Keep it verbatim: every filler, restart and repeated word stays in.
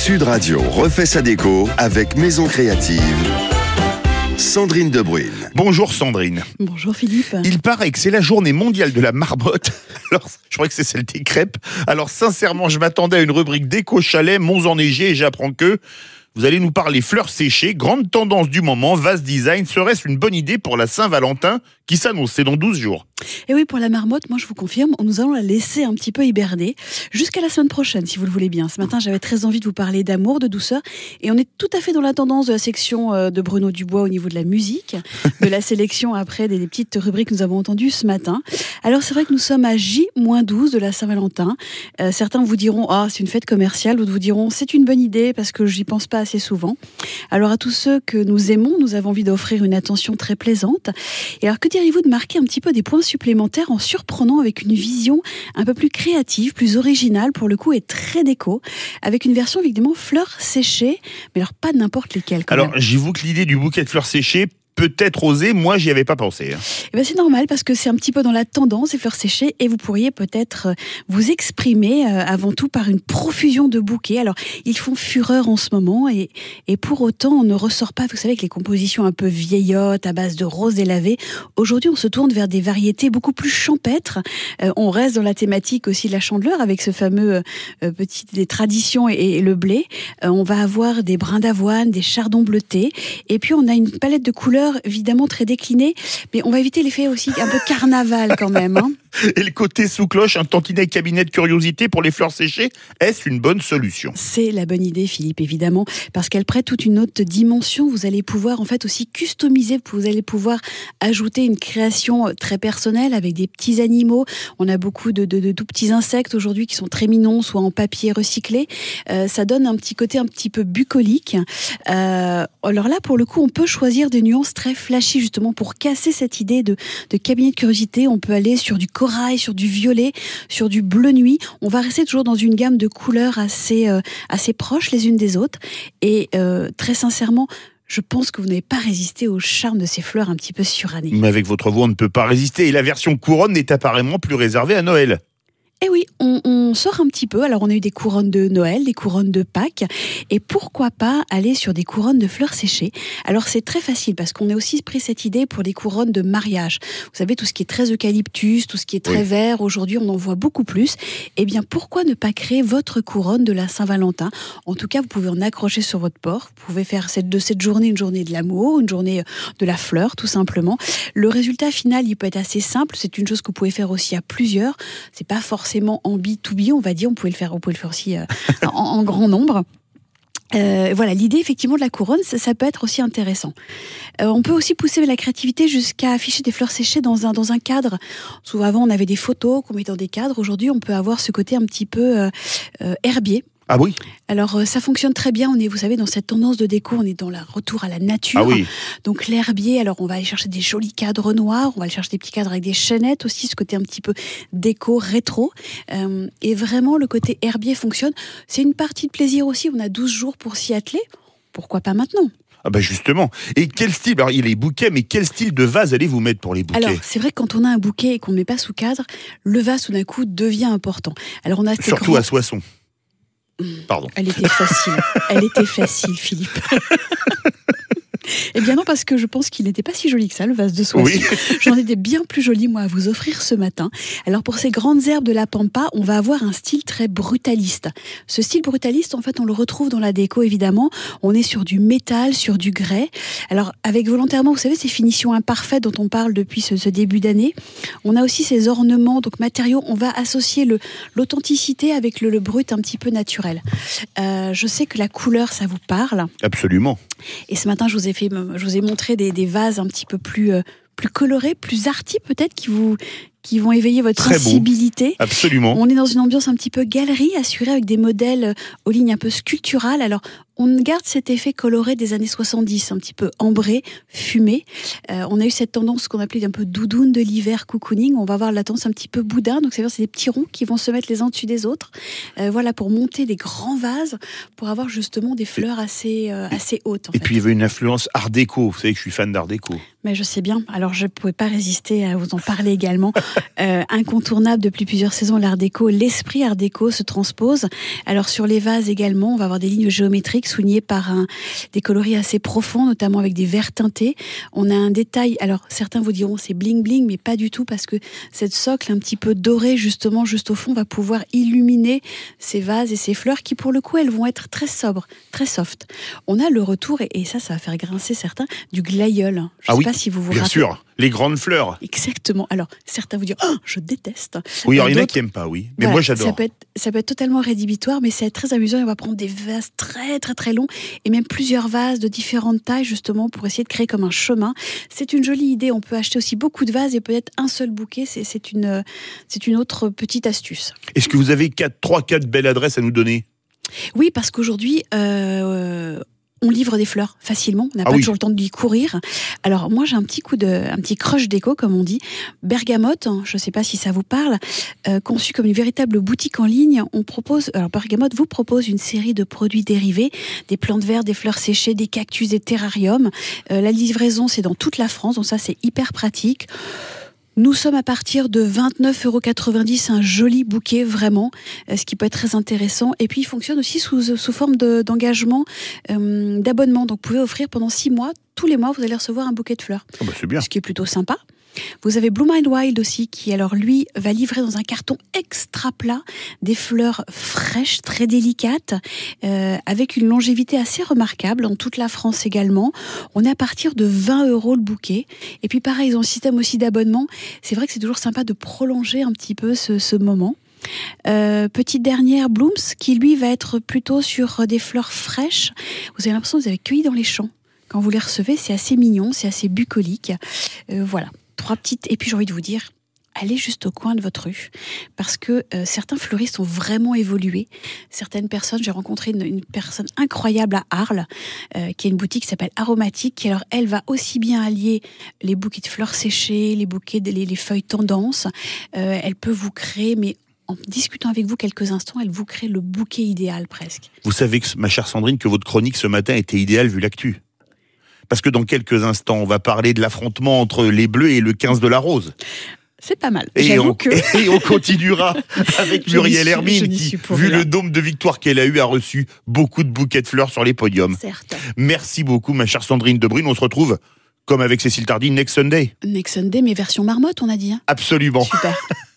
Sud Radio refait sa déco avec Maison Créative. Sandrine Debruyne. Bonjour Sandrine. Bonjour Philippe. Il paraît que c'est la journée mondiale de la marmotte. Alors, je crois que c'est celle des crêpes. Alors sincèrement, je m'attendais à une rubrique déco chalet, monts enneigés, et j'apprends que vous allez nous parler fleurs séchées, grande tendance du moment, vase design. Serait-ce une bonne idée pour la Saint-Valentin qui s'annonce? C'est dans douze jours. Et oui, pour la marmotte, moi je vous confirme, nous allons la laisser un petit peu hiberner jusqu'à la semaine prochaine, si vous le voulez bien. Ce matin, j'avais très envie de vous parler d'amour, de douceur, et on est tout à fait dans la tendance de la section de Bruno Dubois au niveau de la musique, de la sélection après des, des petites rubriques que nous avons entendues ce matin. Alors c'est vrai que nous sommes à J moins douze de la Saint-Valentin. Euh, certains vous diront, ah, c'est une fête commerciale, d'autres vous diront, c'est une bonne idée parce que j'y pense pas assez souvent. Alors à tous ceux que nous aimons, nous avons envie d'offrir une attention très plaisante. Et alors que diriez-vous de marquer un petit peu des points supplémentaires en surprenant avec une vision un peu plus créative, plus originale pour le coup et très déco, avec une version évidemment fleurs séchées, mais alors pas n'importe lesquelles quand Alors même. j'avoue que l'idée du bouquet de fleurs séchées, peut-être osé, moi j'y avais pas pensé. Eh ben c'est normal parce que c'est un petit peu dans la tendance des fleurs séchées et vous pourriez peut-être vous exprimer euh, avant tout par une profusion de bouquets. Alors ils font fureur en ce moment et, et pour autant on ne ressort pas, vous savez, avec les compositions un peu vieillottes à base de roses délavées. Aujourd'hui on se tourne vers des variétés beaucoup plus champêtres. Euh, on reste dans la thématique aussi de la Chandeleur avec ce fameux euh, petit des traditions et, et le blé. Euh, on va avoir des brins d'avoine, des chardons bleutés et puis on a une palette de couleurs évidemment très décliné, mais on va éviter l'effet aussi un peu carnaval quand même. Hein. Et le côté sous cloche, un tantinet cabinet de curiosité pour les fleurs séchées, est-ce une bonne solution? C'est la bonne idée, Philippe, évidemment, parce qu'elle prête toute une autre dimension. Vous allez pouvoir en fait aussi customiser, vous allez pouvoir ajouter une création très personnelle avec des petits animaux. On a beaucoup de, de, de tout petits insectes aujourd'hui qui sont très mignons, soit en papier recyclé. Euh, ça donne un petit côté un petit peu bucolique. Euh, alors là, pour le coup, on peut choisir des nuances très flashy justement pour casser cette idée de, de cabinet de curiosité. On peut aller sur du corail, sur du violet, sur du bleu nuit. On va rester toujours dans une gamme de couleurs assez, euh, assez proches les unes des autres. Et euh, très sincèrement, je pense que vous n'avez pas résisté au charme de ces fleurs un petit peu surannées. Mais avec votre voix, on ne peut pas résister. Et la version couronne est apparemment plus réservée à Noël. Eh oui, on, on sort un petit peu. Alors, on a eu des couronnes de Noël, des couronnes de Pâques. Et pourquoi pas aller sur des couronnes de fleurs séchées? Alors, c'est très facile parce qu'on a aussi pris cette idée pour des couronnes de mariage. Vous savez, tout ce qui est très eucalyptus, tout ce qui est très oui. vert, aujourd'hui, on en voit beaucoup plus. Eh bien, pourquoi ne pas créer votre couronne de la Saint-Valentin? En tout cas, vous pouvez en accrocher sur votre porte. Vous pouvez faire cette, de cette journée une journée de l'amour, une journée de la fleur, tout simplement. Le résultat final, il peut être assez simple. C'est une chose que vous pouvez faire aussi à plusieurs. C'est pas forcément en B deux B, on va dire, on pouvait le faire, on pouvait le faire aussi euh, en, en grand nombre. Euh, voilà, l'idée effectivement de la couronne, ça, ça peut être aussi intéressant. Euh, on peut aussi pousser la créativité jusqu'à afficher des fleurs séchées dans un, dans un cadre. Souvent avant, on avait des photos qu'on mettait dans des cadres. Aujourd'hui, on peut avoir ce côté un petit peu euh, euh, herbier. Ah oui. Alors ça fonctionne très bien. On est, vous savez, dans cette tendance de déco, on est dans le retour à la nature. Ah oui. Donc l'herbier. Alors on va aller chercher des jolis cadres noirs. On va aller chercher des petits cadres avec des chaînettes aussi. Ce côté un petit peu déco rétro. Euh, et vraiment le côté herbier fonctionne. C'est une partie de plaisir aussi. On a douze jours pour s'y atteler. Pourquoi pas maintenant? Ah bah justement. Et quel style? Alors il y a les bouquets, mais quel style de vase allez-vous mettre pour les bouquets? Alors c'est vrai que quand on a un bouquet et qu'on ne met pas sous cadre, le vase tout d'un coup devient important. Alors on a surtout grands... à Soissons. Pardon. Elle était facile. Elle était facile, Philippe. Eh bien non, parce que je pense qu'il n'était pas si joli que ça, le vase de Soissons. Oui. J'en ai des bien plus jolis, moi, à vous offrir ce matin. Alors, pour ces grandes herbes de la Pampa, on va avoir un style très brutaliste. Ce style brutaliste, en fait, on le retrouve dans la déco, évidemment. On est sur du métal, sur du grès. Alors, avec volontairement, vous savez, ces finitions imparfaites dont on parle depuis ce, ce début d'année. On a aussi ces ornements, donc matériaux. On va associer le, l'authenticité avec le, le brut un petit peu naturel. Euh, je sais que la couleur, ça vous parle. Absolument. Et ce matin, je vous ai fait, je vous ai montré des, des vases un petit peu plus, euh, plus colorés, plus arty peut-être, qui vous, qui vont éveiller votre Très sensibilité. Beau. Absolument. On est dans une ambiance un petit peu galerie, assurée avec des modèles aux lignes un peu sculpturales. Alors, On garde cet effet coloré des années soixante-dix, un petit peu ambré, fumé. Euh, on a eu cette tendance qu'on appelait un peu doudoune de l'hiver, cocooning. On va avoir la tendance un petit peu boudin, donc c'est-à-dire c'est des petits ronds qui vont se mettre les uns dessus des autres. Euh, voilà, pour monter des grands vases, pour avoir justement des fleurs assez, euh, assez hautes. En Et fait. puis il y avait une influence art déco. Vous savez que je suis fan d'art déco. Mais je sais bien. Alors je ne pouvais pas résister à vous en parler également. Euh, incontournable depuis plusieurs saisons, l'art déco. L'esprit art déco se transpose. Alors sur les vases également, on va avoir des lignes géométriques soulignées par un, des coloris assez profonds, notamment avec des verts teintés. On a un détail, alors certains vous diront c'est bling bling, mais pas du tout, parce que cette socle un petit peu dorée justement juste au fond va pouvoir illuminer ces vases et ces fleurs qui pour le coup elles vont être très sobres, très soft. On a le retour, et, et ça, ça va faire grincer certains, du glaïeul. Je Ah sais oui, pas si vous vous bien rappelez. sûr, les grandes fleurs. Exactement. Alors certains vous diront oh, je déteste. Oui, alors, il y en a D'autres- qui n'aiment pas, oui. Mais voilà, moi Ça j'adore. peut, être, ça peut être totalement rédhibitoire, mais c'est très amusant. On va prendre des vases très très très longs et même plusieurs vases de différentes tailles justement pour essayer de créer comme un chemin. C'est une jolie idée. On peut acheter aussi beaucoup de vases et peut-être un seul bouquet. C'est, c'est, une, c'est une autre petite astuce. Est-ce que vous avez quatre, trois, quatre belles adresses à nous donner? Oui, parce qu'aujourd'hui, euh, on livre des fleurs facilement. On n'a Ah pas oui. toujours le temps de lui courir. Alors moi, j'ai un petit coup de, un petit crush déco, comme on dit. Bergamote, hein, je ne sais pas si ça vous parle, euh, conçu comme une véritable boutique en ligne. On propose, alors Bergamote vous propose une série de produits dérivés, des plantes vertes, des fleurs séchées, des cactus, des terrariums. Euh, la livraison, c'est dans toute la France, donc ça, c'est hyper pratique. Nous sommes à partir de vingt-neuf euros quatre-vingt-dix, un joli bouquet vraiment, euh, ce qui peut être très intéressant. Et puis il fonctionne aussi sous, sous forme de, d'engagement, euh, d'abonnement. Donc vous pouvez offrir pendant six mois, tous les mois, vous allez recevoir un bouquet de fleurs, Ah bah, c'est bien. ce qui est plutôt sympa. Vous avez Blue Mind Wild aussi, qui alors lui va livrer dans un carton extra plat des fleurs fraîches, très délicates, euh, avec une longévité assez remarquable dans toute la France également. On est à partir de vingt euros le bouquet. Et puis pareil, ils ont un système aussi d'abonnement. C'est vrai que c'est toujours sympa de prolonger un petit peu ce, ce moment. Euh, petite dernière, Blooms, qui lui va être plutôt sur des fleurs fraîches. Vous avez l'impression que vous avez cueilli dans les champs. Quand vous les recevez, c'est assez mignon, c'est assez bucolique. Euh, voilà. Trois petites, et puis j'ai envie de vous dire, allez juste au coin de votre rue, parce que euh, certains fleuristes ont vraiment évolué. Certaines personnes, j'ai rencontré une, une personne incroyable à Arles, euh, qui a une boutique qui s'appelle Aromatique, qui alors elle va aussi bien allier les bouquets de fleurs séchées, les bouquets, de, les, les feuilles tendance. Euh, elle peut vous créer, mais en discutant avec vous quelques instants, elle vous crée le bouquet idéal presque. Vous savez, que, ma chère Sandrine, que votre chronique ce matin était idéale vu l'actu. Parce que dans quelques instants, on va parler de l'affrontement entre les Bleus et le quinze de la Rose. C'est pas mal. Et J'avoue on, que... et on continuera avec Je Muriel n'y suis- Hermine, je n'y qui, suis pour vu rien. le nombre de victoires qu'elle a eu, a reçu beaucoup de bouquets de fleurs sur les podiums. Certes. Merci beaucoup, ma chère Sandrine Debrune. On se retrouve, comme avec Cécile Tardy, next Sunday. Next Sunday, mais version marmotte, on a dit. Hein. Absolument. Super.